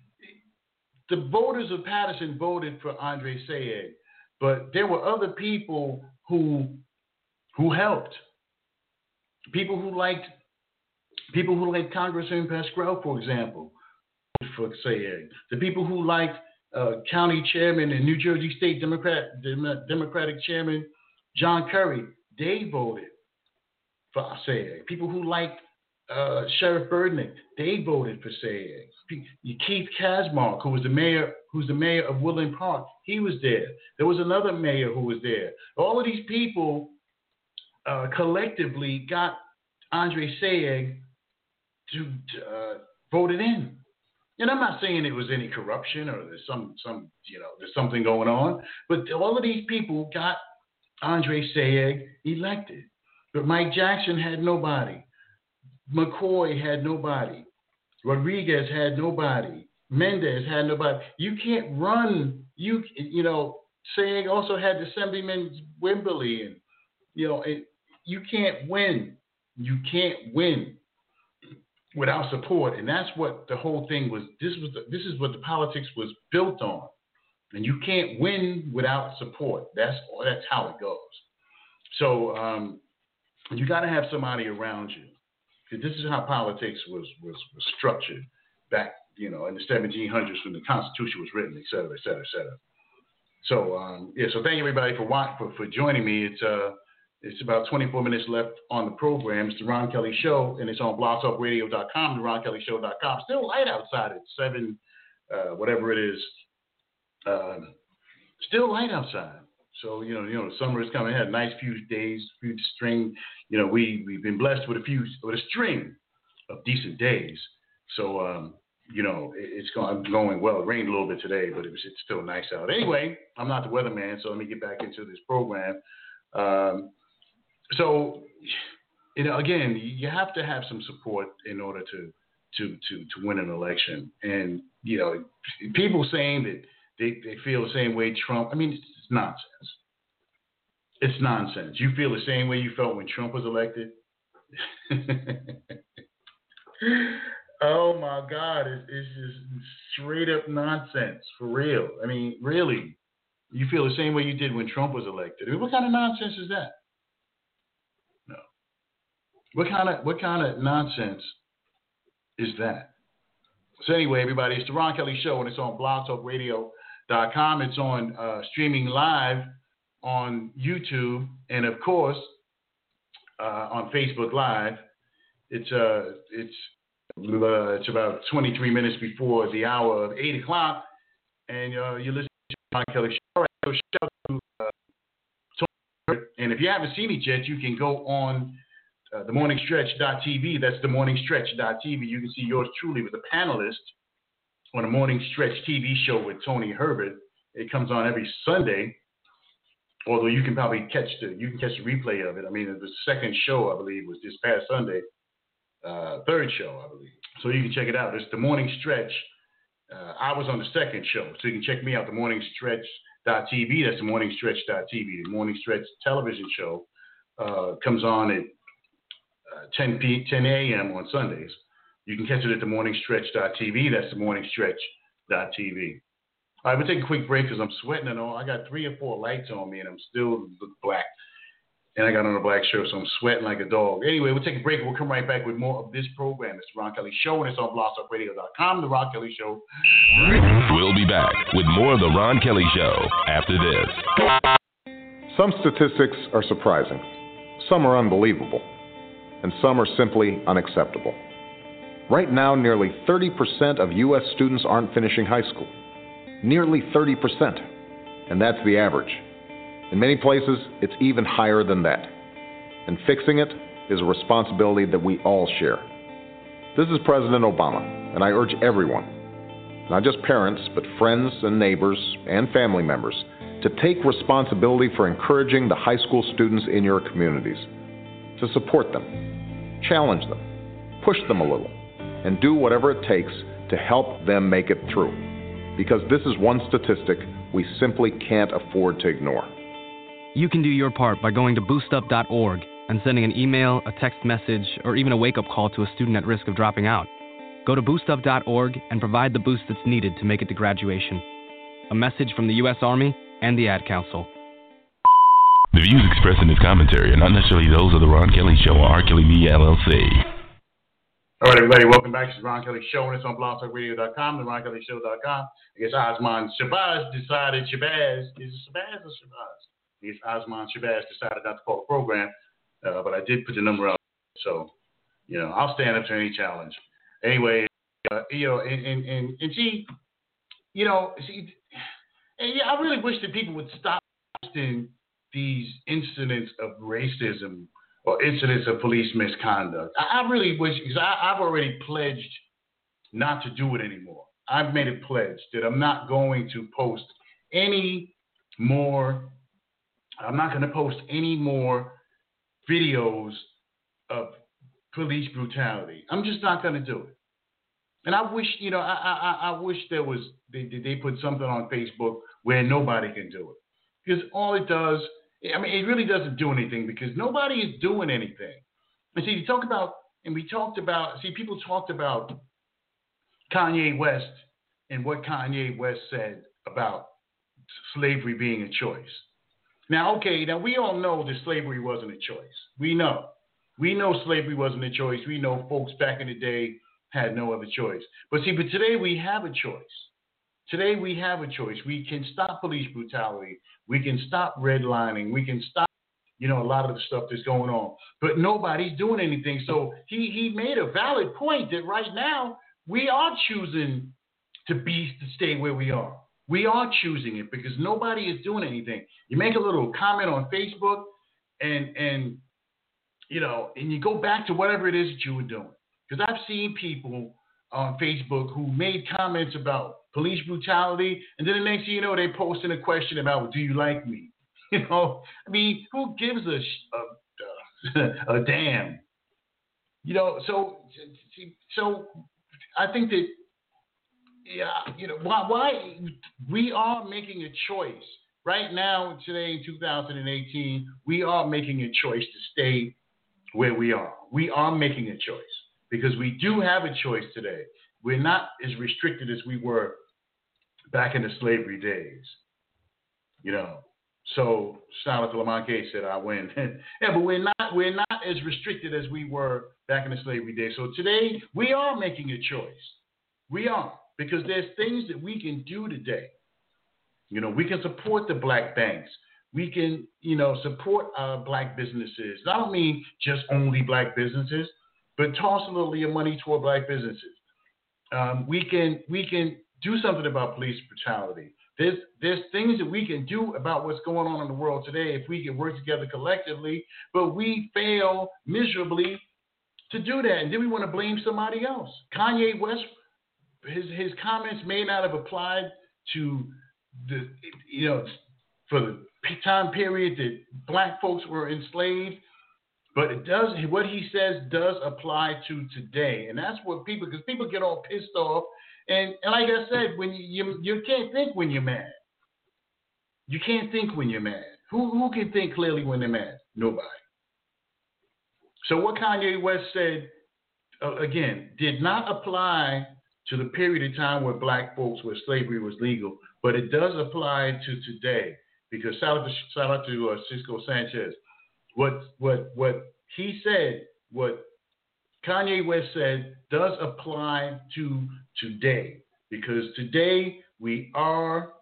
the voters of Patterson voted for Andre Sayegh, but there were other people who who helped. People who liked, people who liked Congressman Pascrell, for example, for Sayegh. The people who liked Uh, County Chairman and New Jersey State Democrat, Dem- Democratic Chairman John Kerry, they voted for Sayegh. People who liked uh, Sheriff Birdnick, they voted for Sayegh. P- Keith Kasmark, who was the mayor, who's the mayor of Woodland Park, he was there. There was another mayor who was there. All of these people uh, collectively got Andre Sayegh to uh, voted in. And I'm not saying it was any corruption or there's some, some, you know, there's something going on, but all of these people got Andre Sayegh elected. But Mike Jackson had nobody. McCoy had nobody. Rodriguez had nobody. Mendez had nobody. You can't run. You, you know, Sayegh also had Assemblyman Wimberly, and you know, it, you can't win. You can't win without support, and that's what the whole thing was. This was the, this is what the politics was built on, and you can't win without support. That's that's how it goes. So um, you got to have somebody around you, because this is how politics was, was was structured back, you know, in the seventeen hundreds when the Constitution was written, et cetera, et cetera, et cetera. So um, yeah, so thank everybody for for for joining me. It's uh. It's about twenty-four minutes left on the program. It's the Ron Kelly Show, and it's on blog talk radio dot com, the ron kelly show dot com. Still light outside at seven, uh, whatever it is. Um, still light outside. So, you know, you know, summer is coming. Had a nice few days, few string. You know, we, we've been blessed with a few, with a string of decent days. So, um, you know, it, it's going, going well. It rained a little bit today, but it was, it's still nice out. Anyway, I'm not the weatherman, so let me get back into this program. Um, So you know, again, you have to have some support in order to to to to win an election. And you know, people saying that they, they feel the same way Trump. I mean, it's, it's nonsense. It's nonsense. You feel the same way you felt when Trump was elected. Oh my God, it's, it's just straight up nonsense for real. I mean, really, you feel the same way you did when Trump was elected. I mean, what kind of nonsense is that? No. What kind of what kind of nonsense is that? So anyway, everybody, it's the Ron Kelly Show, and it's on blog talk radio dot com. It's on uh, streaming live on YouTube, and of course uh, on Facebook Live. It's uh, it's uh, it's about twenty-three minutes before the hour of eight o'clock, and uh, you listen to the Ron Kelly Show. All right, so shout out to uh, Tony, and if you haven't seen it yet, you can go on uh, the morning stretch dot t v. That's the morning stretch dot t v. You can see yours truly with a panelist on a Morning Stretch T V show with Tony Herbert. It comes on every Sunday. Although you can probably catch the you can catch the replay of it. I mean, the second show I believe was this past Sunday, uh, third show I believe. So you can check it out. It's the Morning Stretch. Uh, I was on the second show, so you can check me out. The morning stretch dot t v. That's the morning stretch dot t v. The Morning Stretch television show uh, comes on at uh, ten a m on Sundays. You can catch it at the morning stretch dot t v. That's the morning stretch dot t v. All right, we'll take a quick break because I'm sweating and all. I got three or four lights on me and I'm still black. And I got on a black shirt, so I'm sweating like a dog. Anyway, we'll take a break. We'll come right back with more of this program. It's the Ron Kelly Show, and it's on blog talk radio dot com, The Ron Kelly Show. We'll be back with more of The Ron Kelly Show after this. Some statistics are surprising. Some are unbelievable. And some are simply unacceptable. Right now, nearly thirty percent of U S students aren't finishing high school. Nearly thirty percent. And that's the average. In many places, it's even higher than that. And fixing it is a responsibility that we all share. This is President Obama, and I urge everyone, not just parents, but friends and neighbors and family members, to take responsibility for encouraging the high school students in your communities, to support them, challenge them, push them a little, and do whatever it takes to help them make it through. Because this is one statistic we simply can't afford to ignore. You can do your part by going to boost up dot org and sending an email, a text message, or even a wake-up call to a student at risk of dropping out. Go to boost up dot org and provide the boost that's needed to make it to graduation. A message from the U S Army and the Ad Council. The views expressed in this commentary are not necessarily those of the Ron Kelly Show or R. Kelly Media, L L C. All right, everybody, welcome back to the Ron Kelly Show, and it's on blog talk radio dot com, the ron kelly show dot com. I guess Osman Shabazz decided, Shabazz, is it Shabazz or Shabazz? I guess Osman Shabazz decided not to call the program, uh, but I did put the number out, so, you know, I'll stand up to any challenge. Anyway, uh, you know, and, and, and, and see, you know, see, and yeah, I really wish that people would stop posting these incidents of racism or incidents of police misconduct. I, I really wish, because I've already pledged not to do it anymore. I've made a pledge that I'm not going to post any more, I'm not going to post any more videos of police brutality. I'm just not going to do it. And I wish, you know, I, I, I wish there was, they, they put something on Facebook where nobody can do it. Because all it does, I mean, it really doesn't do anything because nobody is doing anything. And see, you talk about, and we talked about, see, people talked about Kanye West and what Kanye West said about slavery being a choice. Now, okay, now we all know that slavery wasn't a choice. We know. We know slavery wasn't a choice. We know folks back in the day had no other choice. But see, but today we have a choice. Today we have a choice. We can stop police brutality. We can stop redlining. We can stop, you know, a lot of the stuff that's going on. But nobody's doing anything. So he, he made a valid point that right now we are choosing to be to stay where we are. We are choosing it because nobody is doing anything. You make a little comment on Facebook and, and you know, and you go back to whatever it is that you were doing. Because I've seen people on Facebook who made comments about police brutality, and then the next thing you know, they posting a question about, well, do you like me? You know, I mean, who gives a, sh- a uh, a dam. You know, so so I think that yeah, you know, why why we are making a choice right now today in two thousand eighteen. We are making a choice to stay where we are. We are making a choice because we do have a choice today. We're not as restricted as we were back in the slavery days. You know. So, shout out to Lamont Gates said I win. Yeah, but we're not we're not as restricted as we were back in the slavery days. So today we are making a choice. We are, because there's things that we can do today. You know, we can support the black banks. We can, you know, support our black businesses. I don't mean just only black businesses, but toss a little of your money toward black businesses. Um, we can we can do something about police brutality. There's, there's things that we can do about what's going on in the world today if we can work together collectively, but we fail miserably to do that. And then we want to blame somebody else. Kanye West, his his comments may not have applied to the, you know, for the time period that black folks were enslaved, but it does, what he says does apply to today. And that's what people, because people get all pissed off. And, and like I said, when you, you you can't think when you're mad. You can't think when you're mad. Who who can think clearly when they're mad? Nobody. So what Kanye West said, uh, again, did not apply to the period of time where black folks, where slavery was legal, but it does apply to today. Because shout out to, shout out to uh, Cisco Sanchez. What what what he said, what Kanye West said, does apply to today, because today we are,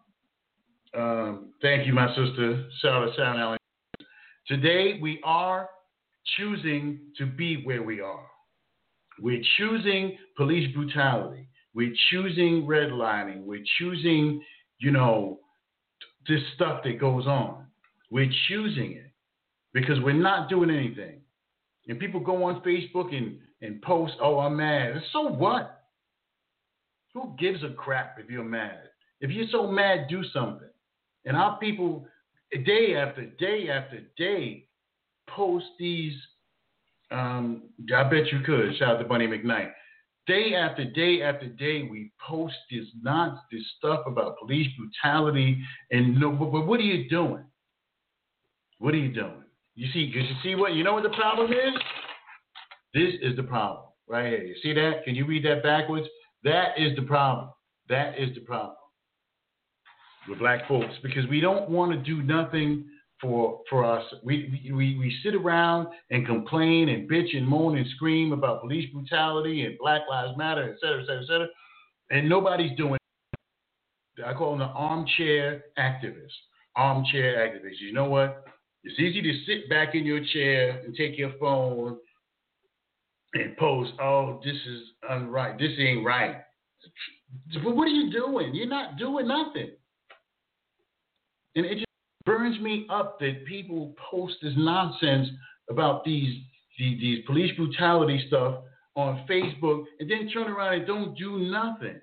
um, thank you, my sister, Sarah Sound Allen. Today we are choosing to be where we are. We're choosing police brutality. We're choosing redlining. We're choosing, you know, this stuff that goes on. We're choosing it because we're not doing anything. And people go on Facebook and, and post, oh, I'm mad. So what? Who gives a crap if you're mad? If you're so mad, do something. And our people, day after day after day, post these, um, I bet you could, shout out to Bunny McKnight. Day after day after day, we post this nonsense, this stuff about police brutality. And no, but, but what are you doing? What are you doing? You see, because you see what, you know what the problem is? This is the problem right here. You see that? Can you read that backwards? That is the problem. That is the problem with black folks, because we don't want to do nothing for for us. We, we we sit around and complain and bitch and moan and scream about police brutality and Black Lives Matter, et cetera, et cetera, et cetera, and nobody's doing it. I call them the armchair activists. Armchair activists. You know what? It's easy to sit back in your chair and take your phone and post, oh, this is unright. This ain't right. But what are you doing? You're not doing nothing. And it just burns me up that people post this nonsense about these, these, these police brutality stuff on Facebook and then turn around and don't do nothing.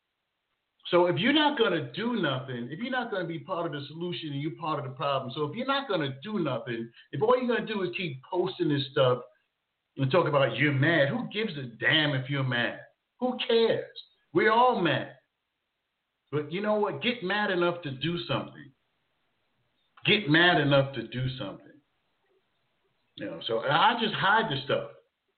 So if you're not going to do nothing, if you're not going to be part of the solution and you're part of the problem, so if you're not going to do nothing, if all you're going to do is keep posting this stuff and talk about you're mad, who gives a damn if you're mad? Who cares? We're all mad. But you know what? Get mad enough to do something. Get mad enough to do something. You know, so I just hide the stuff.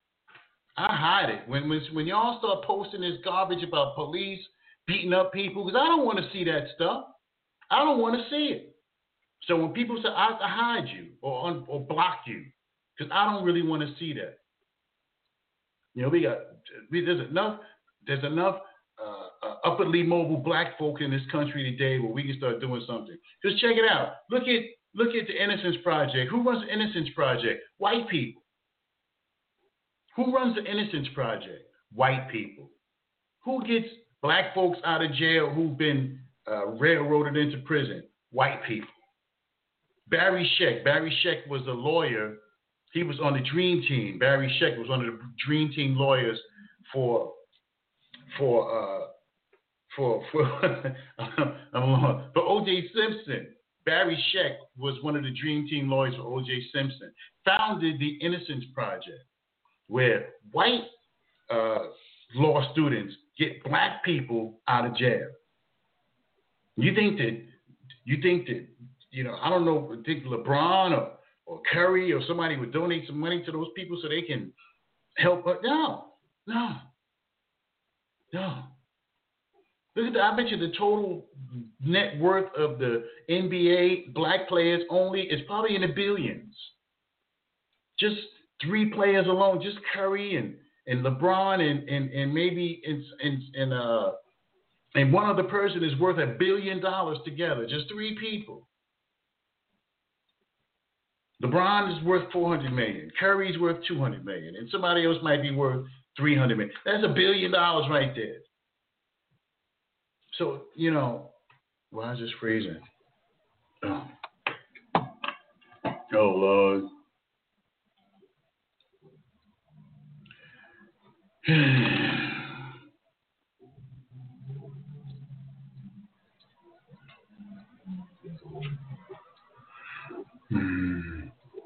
I hide it. When, when, when y'all start posting this garbage about police beating up people, because I don't want to see that stuff. I don't want to see it. So when people say, I, I hide you or, un, or block you, because I don't really want to see that. You know, we got, we, there's enough, there's enough uh, uh, upwardly mobile black folk in this country today where we can start doing something. Just check it out. Look at, look at the Innocence Project. Who runs the Innocence Project? White people. Who runs the Innocence Project? White people. Who gets black folks out of jail who've been uh, railroaded into prison? White people. Barry Scheck. Barry Scheck was a lawyer. He was on the Dream Team. Barry Scheck was one of the Dream Team lawyers for for uh, for for for O J Simpson. Barry Scheck was one of the Dream Team lawyers for O J Simpson, founded the Innocence Project, where white uh, law students get black people out of jail. You think that, you think that, you know, I don't know, think LeBron or, or Curry or somebody would donate some money to those people so they can help? But no, no, no. Look at the, I bet you the total net worth of the N B A black players only is probably in the billions. Just three players alone, just Curry and, and LeBron and, and, and maybe and, and, and, uh, and one other person is worth a billion dollars together. Just three people. LeBron is worth four hundred million dollars. Curry's worth two hundred million dollars. And somebody else might be worth three hundred million dollars. That's a billion dollars right there. So, you know, why is this freezing? Oh, oh Lord. hmm.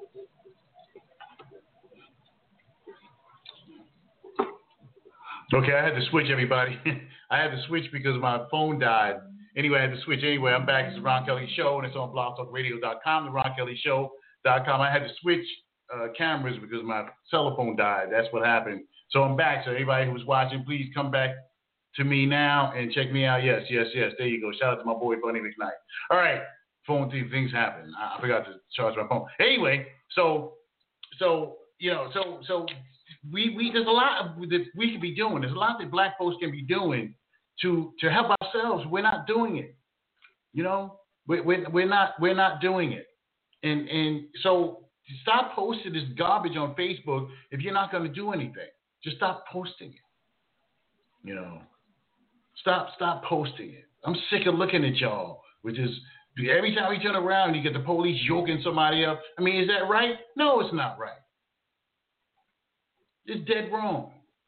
Okay, I had to switch, everybody. I had to switch because my phone died. Anyway, I had to switch. Anyway, I'm back. It's the Ron Kelly Show, and it's on blog talk radio dot com, the ron kelly show dot com. I had to switch uh, cameras because my cell phone died. That's what happened. So I'm back. So anybody who's watching, please come back to me now and check me out. Yes, yes, yes. There you go. Shout out to my boy, Bunny McKnight. All right. Phone things happen. I forgot to charge my phone. Anyway, so, so you know, so, so we, we there's a lot that we could be doing. There's a lot that black folks can be doing to to help ourselves. We're not doing it. You know, we're we're, we're not we're not doing it. And and so stop posting this garbage on Facebook if you're not going to do anything. Just stop posting it. You know, stop stop posting it. I'm sick of looking at y'all with this. Every time we turn around, you get the police yoking somebody up. I mean, is that right? No, it's not right. It's dead wrong.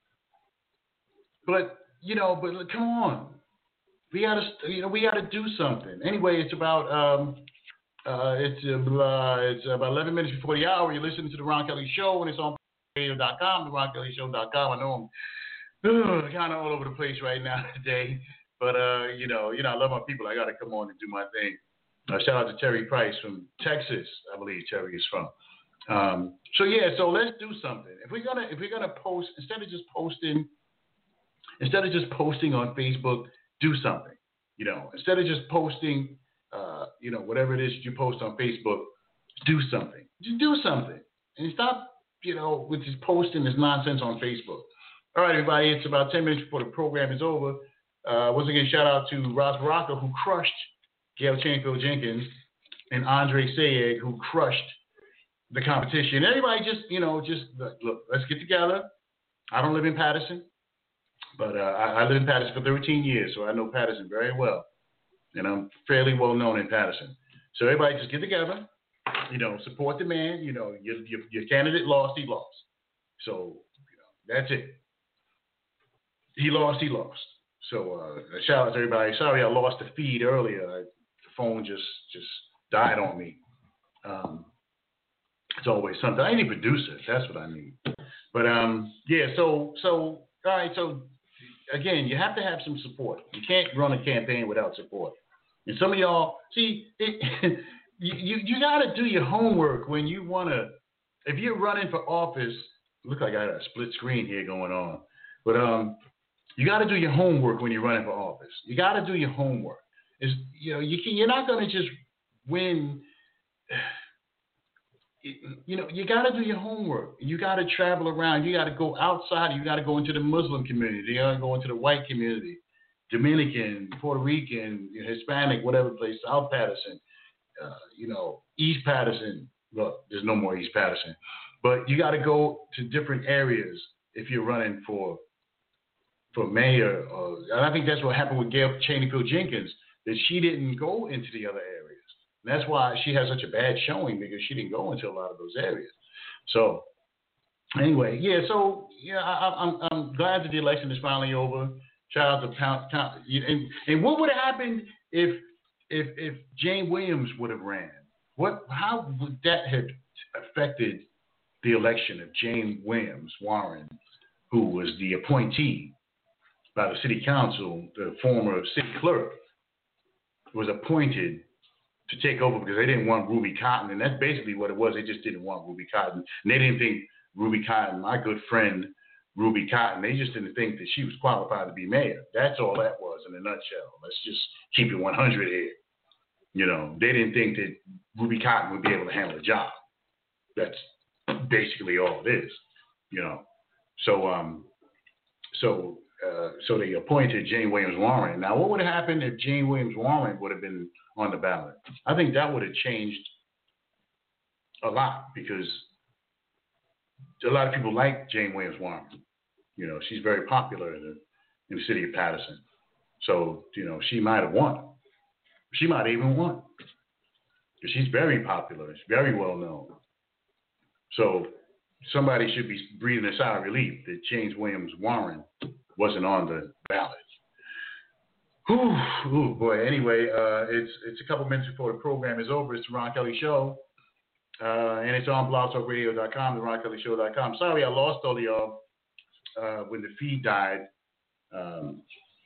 But you know, but come on, we gotta, you know, we gotta do something. Anyway, it's about um, uh, it's uh, it's about eleven minutes before the hour. You're listening to the Ron Kelly Show, and it's on radio dot com, the ron kelly show dot com. I know I'm kind of all over the place right now today, but uh, you know, you know, I love my people. I gotta come on and do my thing. Uh, shout out to Terry Price from Texas, I believe Terry is from. Um, so yeah, so let's do something. If we're gonna if we're gonna post, instead of just posting, instead of just posting on Facebook, do something. You know, instead of just posting, uh, you know, whatever it is you post on Facebook, do something. Just do something, and stop, you know, with this posting this nonsense on Facebook. All right, everybody, it's about ten minutes before the program is over. Uh, once again, shout out to Ross Baraka, who crushed Gail Chainfield Jenkins, and Andre Sayegh, who crushed the competition. Everybody just, you know, just look, let's get together. I don't live in Patterson, but uh, I, I lived in Patterson for thirteen years, so I know Patterson very well. And I'm fairly well known in Patterson. So everybody just get together, you know, support the man. You know, your, your, your candidate lost, he lost. So, you know, that's it. He lost, he lost. So uh, shout out to everybody. Sorry I lost the feed earlier. I, the phone just, just died on me. Um, it's always something. I need producers. That's what I need. But um, yeah, so, so, all right. So again, you have to have some support. You can't run a campaign without support. And some of y'all, see, it, you, you, you got to do your homework when you want to, if you're running for office, look like I got a split screen here going on, but um, you got to do your homework when you're running for office. You got to do your homework. Is you know you can, you're not going to just win. You know you got to do your homework. You got to travel around. You got to go outside. You got to go into the Muslim community. You got to go into the white community, Dominican, Puerto Rican, Hispanic, whatever place, South Patterson, uh, you know, East Patterson. Well, there's no more East Patterson, but you got to go to different areas if you're running for for mayor. Or, and I think that's what happened with Gail Chainfield Jenkins, that she didn't go into the other areas. And that's why she has such a bad showing, because she didn't go into a lot of those areas. So anyway, yeah, so yeah, I, I'm I'm glad that the election is finally over. Shout out to Pound. And, and what would have happened if if if Jane Williams would have ran, what how would that have affected the election of Jane Williams Warren, who was the appointee by the city council, the former city clerk, was appointed to take over because they didn't want Ruby Cotton, and that's basically what it was. They just didn't want Ruby Cotton, and they didn't think Ruby Cotton, my good friend Ruby Cotton, they just didn't think that she was qualified to be mayor. That's all that was in a nutshell. Let's just keep it one hundred here. You know, they didn't think that Ruby Cotton would be able to handle the job. That's basically all it is. You know, so um, so uh, so they appointed Jane Williams Warren. Now, what would have happened if Jane Williams Warren would have been on the ballot? I think that would have changed a lot because a lot of people like Jane Williams Warren. You know, she's very popular in the, in the city of Patterson. So, you know, she might have won. She might have even won. Because she's very popular. She's very well known. So somebody should be breathing a sigh of relief that James Williams Warren wasn't on the ballot. Ooh, ooh boy. Anyway, uh, it's it's a couple minutes before the program is over. It's the Ron Kelly Show. Uh, and it's on blog talk radio dot com, the ron kelly show dot com. Sorry I lost all of y'all uh, when the feed died. Um,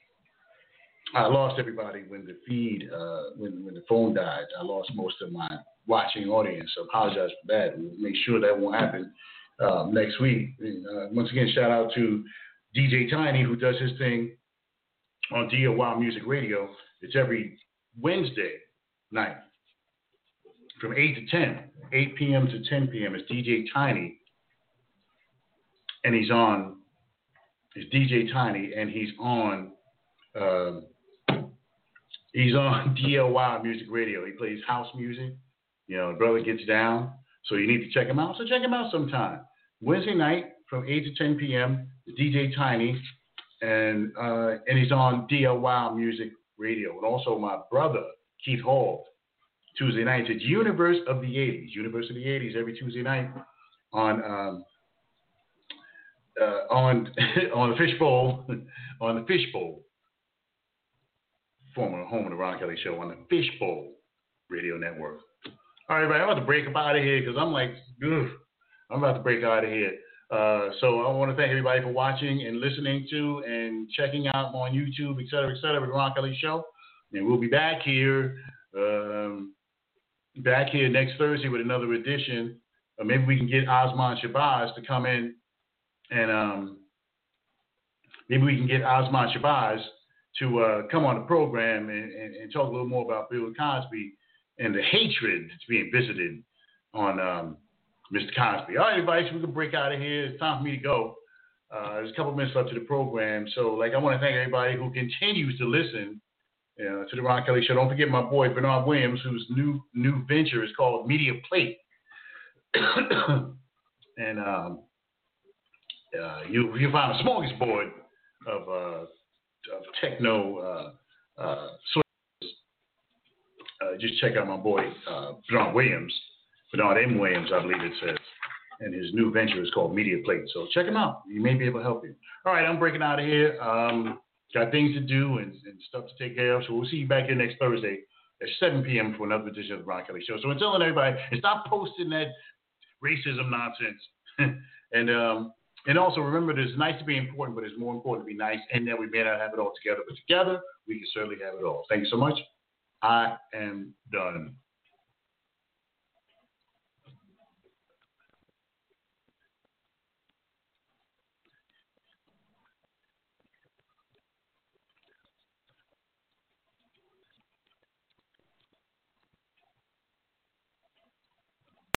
I lost everybody when the feed, uh, when, when the phone died. I lost most of my watching audience, so I apologize for that. We'll make sure that won't happen um, next week. And, uh, once again, shout out to D J Tiny, who does his thing on D O Y Music Radio. It's every Wednesday night from eight to ten, eight p.m. to ten p.m. It's D J Tiny, and he's on, it's D J Tiny, and he's on, uh, he's on D L Y Music Radio. He plays house music. You know, the brother gets down, so you need to check him out. So check him out sometime. Wednesday night from eight to ten p.m., D J Tiny, and uh, and he's on D L Y Music Radio. And also my brother, Keith Hall, Tuesday nights. It's Universe of the eighties. Universe of the eighties every Tuesday night on um, uh, on on the Fishbowl on the Fishbowl, former home of the Ron Kelly Show, on the Fishbowl Radio Network. All right, everybody, I'm about to break up out of here because I'm like, ugh, I'm about to break out of here. Uh, so I want to thank everybody for watching and listening to and checking out on YouTube, et cetera, et cetera, with the Ron Kelly Show. And we'll be back here. Um, Back here next Thursday with another edition. Or maybe we can get Osman Shabazz to come in and um, maybe we can get Osman Shabazz to uh, come on the program and, and, and talk a little more about Bill Cosby and the hatred that's being visited on um, Mister Cosby. All right, everybody, so we can break out of here. It's time for me to go. Uh, there's a couple minutes left to the program. So, like, I want to thank everybody who continues to listen Uh, to the Ron Kelly Show. Don't forget my boy Bernard Williams, whose new new venture is called Media Plate. and um, uh, you you find a smorgasbord of uh, of techno uh, uh, sources. Uh, just check out my boy uh, Bernard Williams, Bernard M. Williams, I believe it says, and his new venture is called Media Plate. So check him out. He may be able to help you. All right, I'm breaking out of here. Um, Got things to do and, and stuff to take care of. So we'll see you back here next Thursday at seven p.m. for another edition of the Ron Kelly Show. So until then, everybody, and stop posting that racism nonsense. and um, and also remember, that it's nice to be important, but it's more important to be nice, and that we may not have it all together. But together, we can certainly have it all. Thank you so much. I am done.